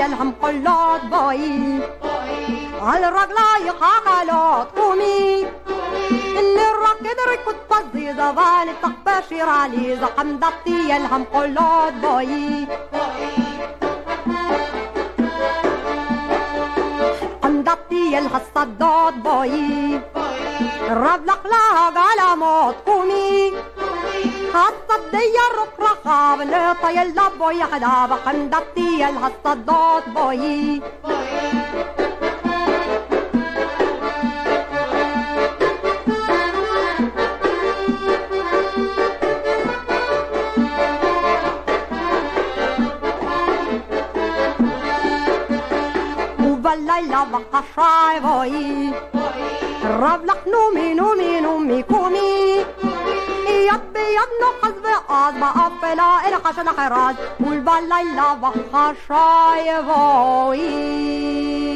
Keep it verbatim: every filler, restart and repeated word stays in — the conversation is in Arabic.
ضبطي الهم قلات باي على الرجلة يقاقلات قومي اللي الركض ركض بزي زبان التقباشير علي زقم ضبطي الهم قلات باي قم ضبطي الهالصدات باي الرب لقلاها قلمات قومي هالصدية الركرة قابل طيل لبوي حدابة قم ضبطي الهالصدات باي الليلة بقى شايبوي الرب لك نومي نومي نومي كومي يبي يبنو حزب أصبع أفلا الحشد حراج والبالليلة بقى شايبوي